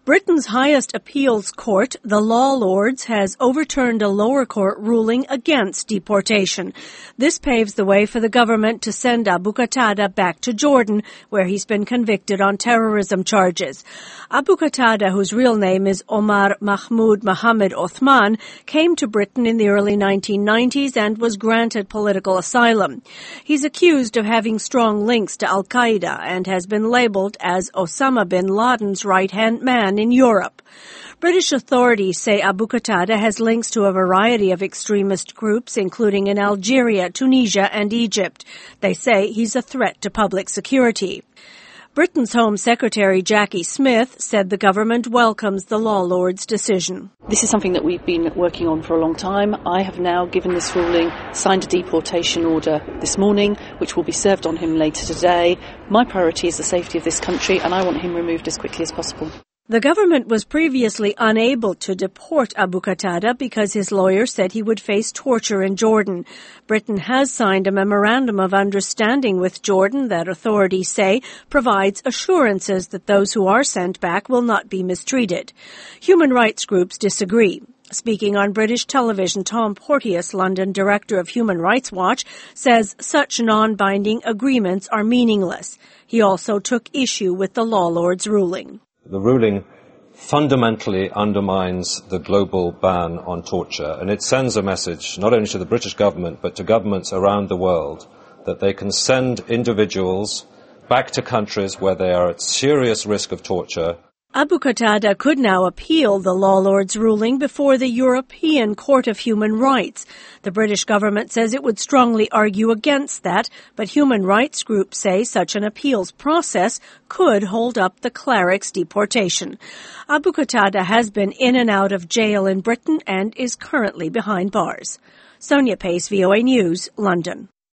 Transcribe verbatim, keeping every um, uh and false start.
Britain's highest appeals court, the Law Lords, has overturned a lower court ruling against deportation. This paves the way for the government to send Abu Qatada back to Jordan, where he's been convicted on terrorism charges. Abu Qatada, whose real name is Omar Mahmoud Mohammed Othman, came to Britain in the early nineteen nineties and was granted political asylum. He's accused of having strong links to Al-Qaeda and has been labeled as Osama bin Laden's right-hand man in Europe. British authorities say Abu Qatada has links to a variety of extremist groups, including in Algeria, Tunisia, and Egypt. They say he's a threat to public security. Britain's Home Secretary Jackie Smith said the government welcomes the Law Lords' decision. This is something that we've been working on for a long time. I have now given this ruling, signed a deportation order this morning, which will be served on him later today. My priority is the safety of this country, and I want him removed as quickly as possible. The government was previously unable to deport Abu Qatada because his lawyer said he would face torture in Jordan. Britain has signed a memorandum of understanding with Jordan that authorities say provides assurances that those who are sent back will not be mistreated. Human rights groups disagree. Speaking on British television, Tom Porteous, London director of Human Rights Watch, says such non-binding agreements are meaningless. He also took issue with the Law Lords' ruling. The ruling fundamentally undermines the global ban on torture, and it sends a message not only to the British government but to governments around the world that they can send individuals back to countries where they are at serious risk of torture. Abu Qatada could now appeal the Law Lords' ruling before the European Court of Human Rights. The British government says it would strongly argue against that, but human rights groups say such an appeals process could hold up the cleric's deportation. Abu Qatada has been in and out of jail in Britain and is currently behind bars. Sonia Pace, V O A News, London.